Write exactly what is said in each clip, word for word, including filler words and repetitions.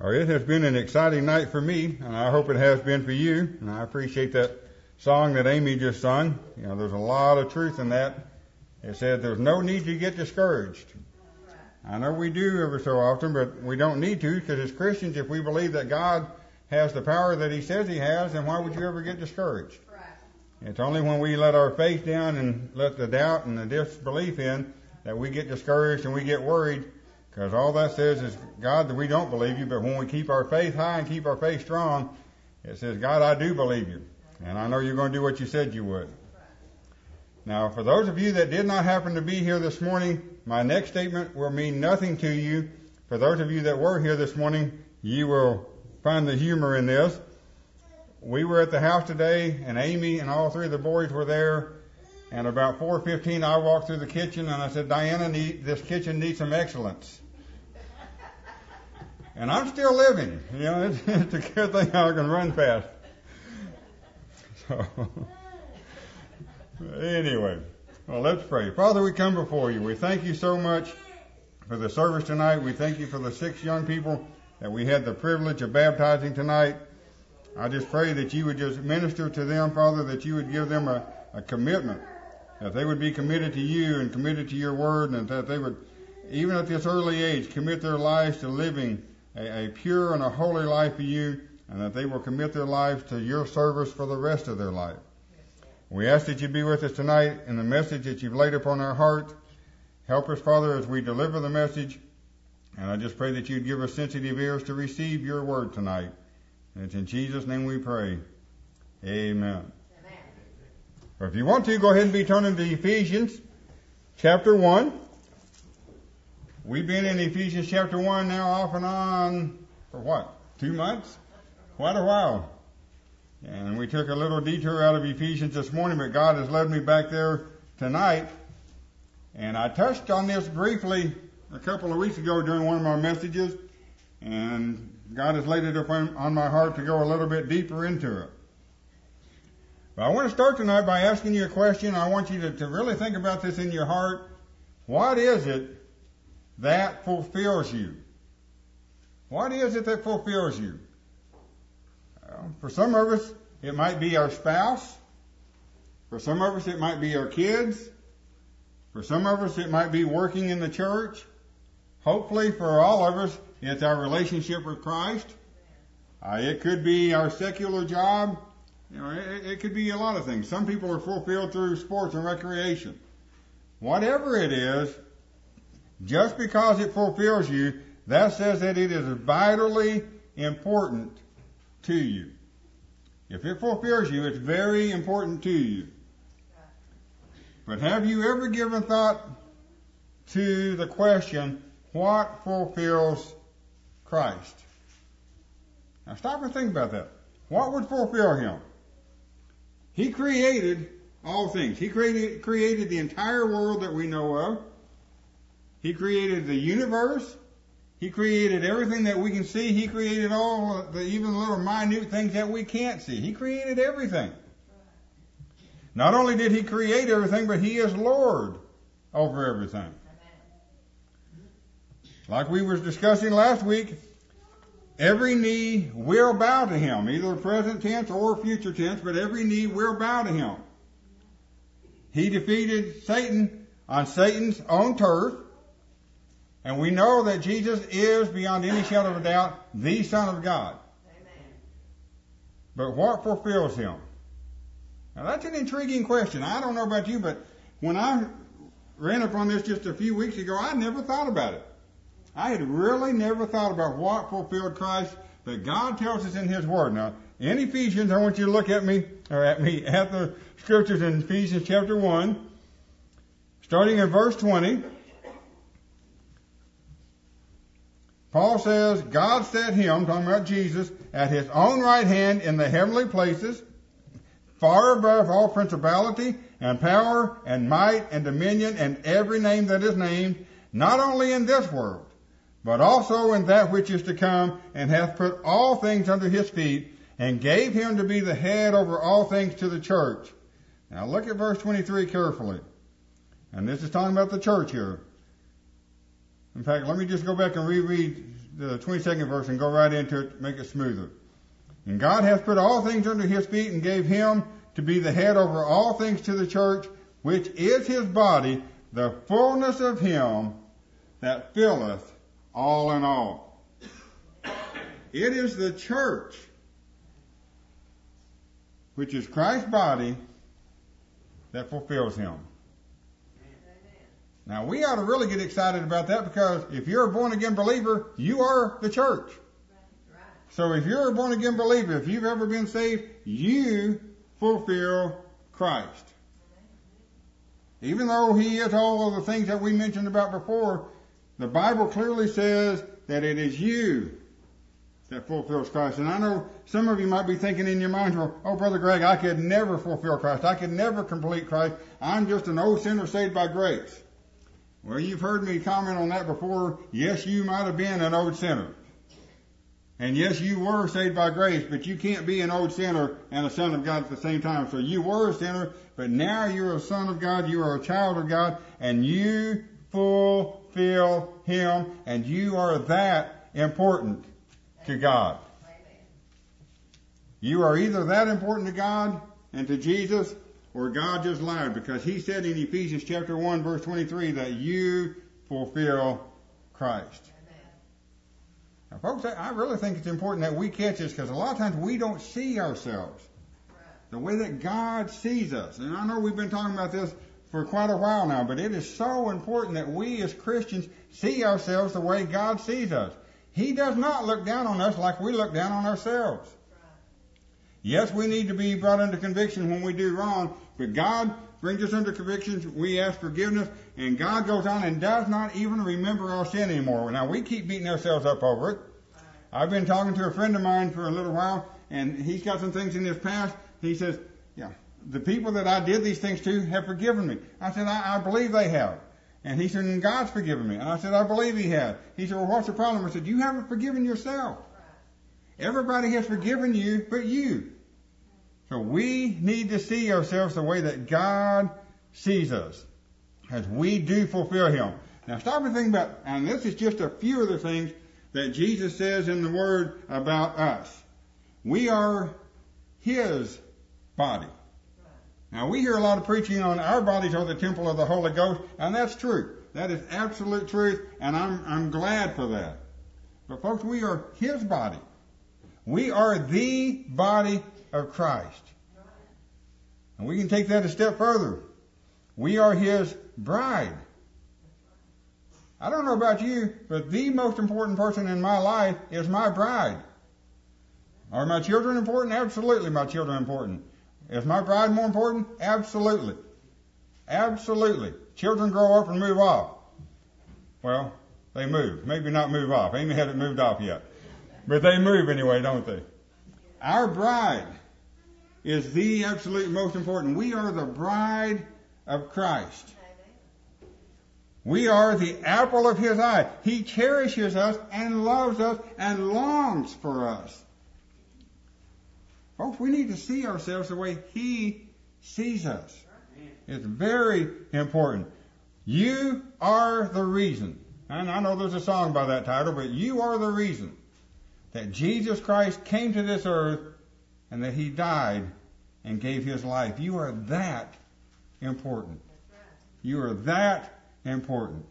Or it has been an exciting night for me, and I hope it has been for you. And I appreciate that song that Amy just sung. You know, there's a lot of truth in that. It said there's no need to get discouraged. I know we do every so often, but we don't need to, because as Christians, if we believe that God has the power that He says He has, then why would you ever get discouraged? It's only when we let our faith down and let the doubt and the disbelief in that we get discouraged and we get worried, because all that says is, God, that we don't believe you. But when we keep our faith high and keep our faith strong, it says, God, I do believe you, and I know you're going to do what you said you would. Now, for those of you that did not happen to be here this morning, my next statement will mean nothing to you. For those of you that were here this morning, you will find the humor in this. We were at the house today, and Amy and all three of the boys were there. And about four fifteen, I walked through the kitchen, and I said, Diana, need, this kitchen needs some excellence. And I'm still living. You know, it's, it's a good thing I can run fast. So, anyway, well, let's pray. Father, we come before you. We thank you so much for the service tonight. We thank you for the six young people that we had the privilege of baptizing tonight. I just pray that you would just minister to them, Father, that you would give them a, a commitment, that they would be committed to you and committed to your word, and that they would, even at this early age, commit their lives to living a, a pure and a holy life for you, and that they will commit their lives to your service for the rest of their life. We ask that you be with us tonight in the message that you've laid upon our heart. Help us, Father, as we deliver the message, and I just pray that you'd give us sensitive ears to receive your word tonight. And it's in Jesus' name we pray. Amen. Amen. Or if you want to, go ahead and be turning to Ephesians chapter one. We've been in Ephesians chapter one now off and on for what? Two months? Quite a while. And we took a little detour out of Ephesians this morning, but God has led me back there tonight. And I touched on this briefly a couple of weeks ago during one of my messages, and God has laid it upon on my heart to go a little bit deeper into it. But I want to start tonight by asking you a question. I want you to, to really think about this in your heart. What is it that fulfills you? What is it that fulfills you? Well, for some of us, it might be our spouse. For some of us, it might be our kids. For some of us, it might be working in the church. Hopefully, for all of us, it's our relationship with Christ. Uh, it could be our secular job. You know, it, it could be a lot of things. Some people are fulfilled through sports and recreation. Whatever it is, just because it fulfills you, that says that it is vitally important to you. If it fulfills you, it's very important to you. But have you ever given thought to the question, what fulfills Christ? Now stop and think about that. What would fulfill Him? He created all things. He created, created the entire world that we know of. He created the universe. He created everything that we can see. He created all the even little minute things that we can't see. He created everything. Not only did He create everything, but He is Lord over everything. Like we were discussing last week, every knee will bow to Him, either present tense or future tense, but every knee will bow to Him. He defeated Satan on Satan's own turf, and we know that Jesus is, beyond any shadow of a doubt, the Son of God. Amen. But what fulfills Him? Now that's an intriguing question. I don't know about you, but when I ran upon this just a few weeks ago, I never thought about it. I had really never thought about what fulfilled Christ, but God tells us in His Word. Now, in Ephesians, I want you to look at me, or at me, at the scriptures in Ephesians chapter one, starting in verse twenty. Paul says, God set Him, talking about Jesus, at His own right hand in the heavenly places, far above all principality and power and might and dominion and every name that is named, not only in this world, but also in that which is to come, and hath put all things under His feet, and gave Him to be the head over all things to the church. Now look at verse twenty-three carefully. And this is talking about the church here. In fact, let me just go back and reread the twenty-second verse and go right into it to make it smoother. And God hath put all things under his feet and gave him to be the head over all things to the church, which is his body, the fullness of him that filleth all in all. It is the church, which is Christ's body, that fulfills him. Now, we ought to really get excited about that, because if you're a born-again believer, you are the church. So if you're a born-again believer, if you've ever been saved, you fulfill Christ. Even though he is all of the things that we mentioned about before, the Bible clearly says that it is you that fulfills Christ. And I know some of you might be thinking in your mind, well, oh, Brother Greg, I could never fulfill Christ. I could never complete Christ. I'm just an old sinner saved by grace. Well, you've heard me comment on that before. Yes, you might have been an old sinner. And yes, you were saved by grace, but you can't be an old sinner and a son of God at the same time. So you were a sinner, but now you're a son of God, you are a child of God, and you fulfill him, and you are that important to God. You are either that important to God and to Jesus, or God just lied, because he said in Ephesians chapter one, verse twenty-three, that you fulfill Christ. Now, folks, I really think it's important that we catch this, because a lot of times we don't see ourselves the way that God sees us. And I know we've been talking about this for quite a while now, but it is so important that we as Christians see ourselves the way God sees us. He does not look down on us like we look down on ourselves. Yes, we need to be brought under conviction when we do wrong, but God brings us under conviction. We ask forgiveness, and God goes on and does not even remember our sin anymore. Now, we keep beating ourselves up over it. I've been talking to a friend of mine for a little while, and he's got some things in his past. He says, yeah, the people that I did these things to have forgiven me. I said, I, I believe they have. And he said, and God's forgiven me. And I said, I believe he has. He said, well, what's the problem? I said, you haven't forgiven yourself. Everybody has forgiven you but you. So we need to see ourselves the way that God sees us, as we do fulfill him. Now stop and think about, and this is just a few of the things that Jesus says in the Word about us. We are his body. Now we hear a lot of preaching on our bodies are the temple of the Holy Ghost, and that's true. That is absolute truth, and I'm, I'm glad for that. But folks, we are his body. We are the body of Christ. And we can take that a step further. We are his bride. I don't know about you, but the most important person in my life is my bride. Are my children important? Absolutely, my children are important. Is my bride more important? Absolutely. Absolutely. Children grow up and move off. Well, they move. Maybe not move off. Amy hasn't moved off yet. But they move anyway, don't they? Our bride is the absolute most important. We are the bride of Christ. We are the apple of his eye. He cherishes us and loves us and longs for us. Folks, we need to see ourselves the way he sees us. It's very important. You are the reason. And I know there's a song by that title, but you are the reason that Jesus Christ came to this earth and that he died and gave his life. You are that important. You are that important.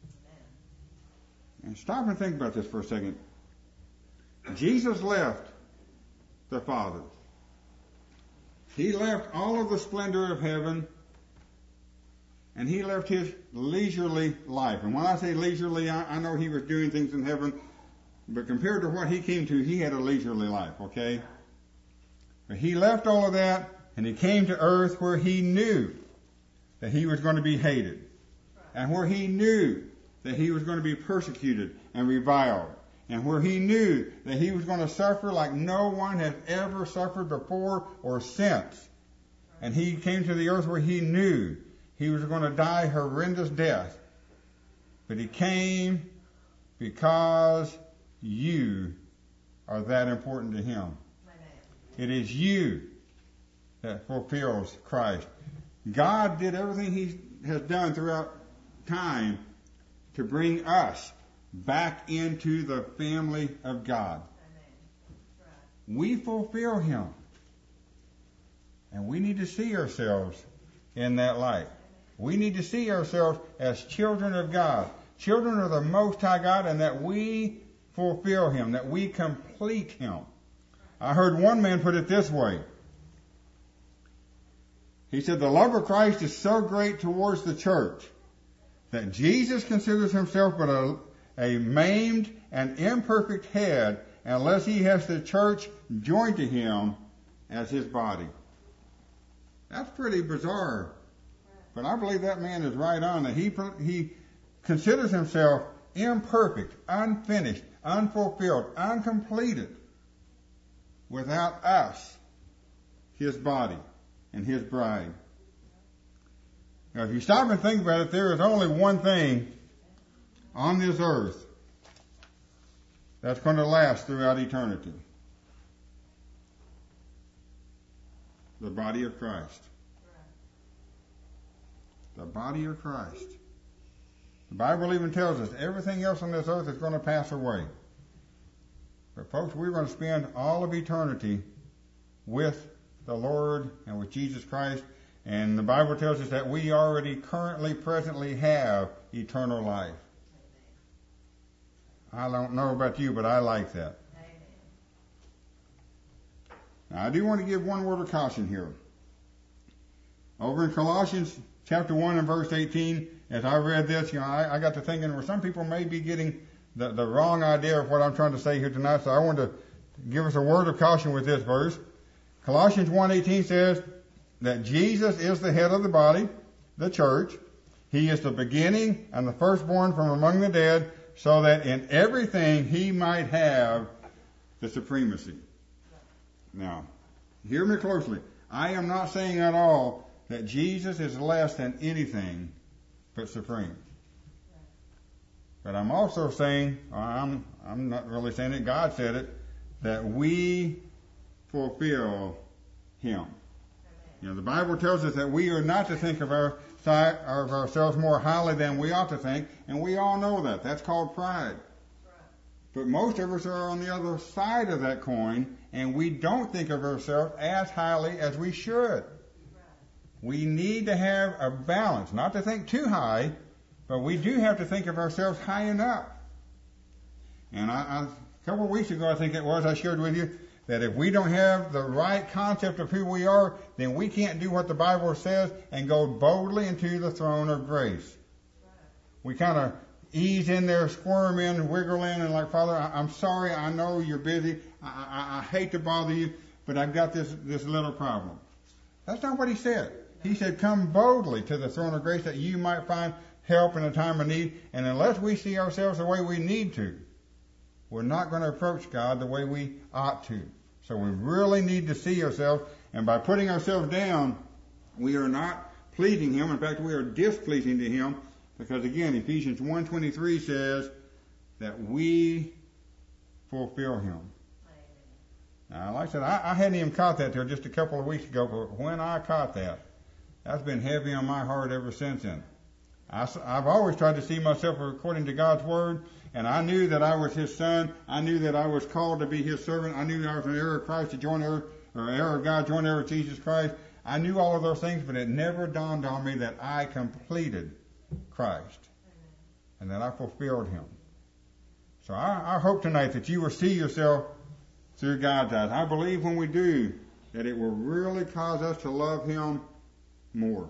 And stop and think about this for a second. Jesus left the Father. He left all of the splendor of heaven, and he left his leisurely life. And when I say leisurely, I, I know he was doing things in heaven, but compared to what he came to, he had a leisurely life, okay? But he left all of that, and he came to earth where he knew that he was going to be hated, and where he knew that he was going to be persecuted and reviled, and where he knew that he was going to suffer like no one has ever suffered before or since. And he came to the earth where he knew he was going to die a horrendous death. But he came because you are that important to him. It is you that fulfills Christ. God did everything he has done throughout time to bring us back into the family of God. We fulfill him. And we need to see ourselves in that light. We need to see ourselves as children of God, children of the Most High God, and that we fulfill him, that we complete him. I heard one man put it this way. He said, the love of Christ is so great towards the church that Jesus considers himself but a, a maimed and imperfect head unless he has the church joined to him as his body. That's pretty bizarre. But I believe that man is right on. That he, he considers himself imperfect, unfinished, unfulfilled, uncompleted without us, his body and his bride. Now, if you stop and think about it, there is only one thing on this earth that's going to last throughout eternity. The body of Christ. The body of Christ. The Bible even tells us everything else on this earth is going to pass away. But folks, we're going to spend all of eternity with the Lord and with Jesus Christ. And the Bible tells us that we already currently, presently have eternal life. I don't know about you, but I like that. Now, I do want to give one word of caution here. Over in Colossians chapter one and verse eighteen, as I read this, you know, I, I got to thinking, well, some people may be getting the, the wrong idea of what I'm trying to say here tonight, so I want to give us a word of caution with this verse. Colossians one eighteen says that Jesus is the head of the body, the church. He is the beginning and the firstborn from among the dead, so that in everything he might have the supremacy. Now, hear me closely. I am not saying at all that Jesus is less than anything but supreme. But I'm also saying, I'm, I'm not really saying it, God said it, that we fulfill him. You know, the Bible tells us that we are not to think of, our, of ourselves more highly than we ought to think, and we all know that. That's called pride. But most of us are on the other side of that coin, and we don't think of ourselves as highly as we should. We need to have a balance, not to think too high, but we do have to think of ourselves high enough. And I, I, a couple of weeks ago, I think it was, I shared with you that if we don't have the right concept of who we are, then we can't do what the Bible says and go boldly into the throne of grace. We kind of ease in there, squirm in, wiggle in, and like, Father, I, I'm sorry, I know you're busy. I, I, I hate to bother you, but I've got this, this little problem. That's not what he said. He said, come boldly to the throne of grace that you might find help in a time of need. And unless we see ourselves the way we need to, we're not going to approach God the way we ought to. So we really need to see ourselves. And by putting ourselves down, we are not pleasing him. In fact, we are displeasing to him. Because again, Ephesians one twenty-three says that we fulfill him. Now, like I said, I, I hadn't even caught that till just a couple of weeks ago. But when I caught that, that's been heavy on my heart ever since then. I, I've always tried to see myself according to God's Word, and I knew that I was his son. I knew that I was called to be his servant. I knew I was an heir of Christ to join heir, or heir of God, join heir of Jesus Christ. I knew all of those things, but it never dawned on me that I completed Christ and that I fulfilled him. So I, I hope tonight that you will see yourself through God's eyes. I believe when we do, that it will really cause us to love him more.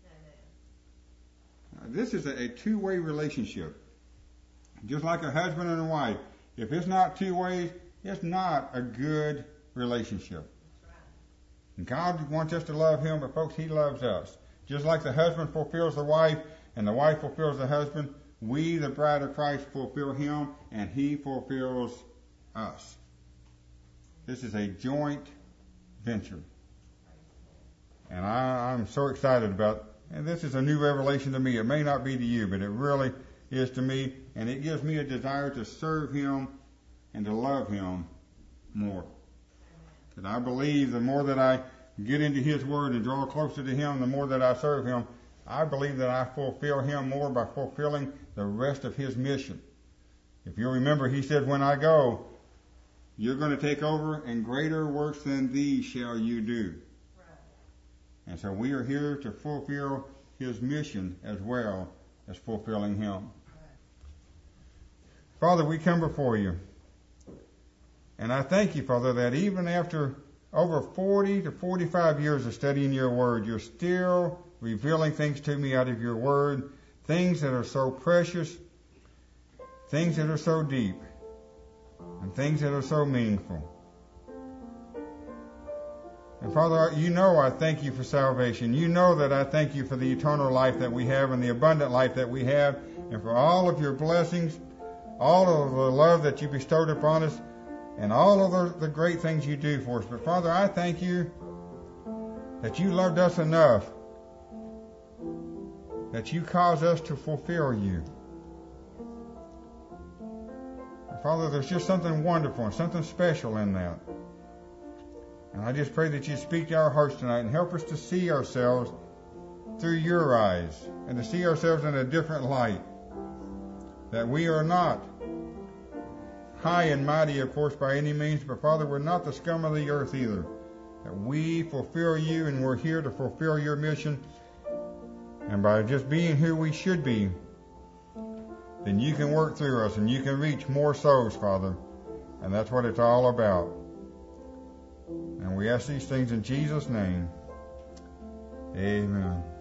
Now, this is a, a two-way relationship. Just like a husband and a wife. If it's not two ways, it's not a good relationship. And God wants us to love him, but folks, he loves us. Just like the husband fulfills the wife and the wife fulfills the husband, we, the bride of Christ, fulfill him and he fulfills us. This is a joint venture. And I, I'm so excited about, and this is a new revelation to me. It may not be to you, but it really is to me. And it gives me a desire to serve him and to love him more. And I believe the more that I get into his word and draw closer to him, the more that I serve him, I believe that I fulfill him more by fulfilling the rest of his mission. If you'll remember, he said, when I go, you're going to take over, and greater works than these shall you do. And so we are here to fulfill his mission as well as fulfilling him. Father, we come before you. And I thank you, Father, that even after over forty to forty-five years of studying your word, you're still revealing things to me out of your word, things that are so precious, things that are so deep, and things that are so meaningful. And Father, you know I thank you for salvation. You know that I thank you for the eternal life that we have and the abundant life that we have, and for all of your blessings, all of the love that you bestowed upon us, and all of the, the great things you do for us. But Father, I thank you that you loved us enough that you cause us to fulfill you. And Father, there's just something wonderful and something special in that. And I just pray that you speak to our hearts tonight and help us to see ourselves through your eyes and to see ourselves in a different light. That we are not high and mighty, of course, by any means, but Father, we're not the scum of the earth either. That we fulfill you, and we're here to fulfill your mission. And by just being who we should be, then you can work through us and you can reach more souls, Father. And that's what it's all about. And we ask these things in Jesus' name. Amen.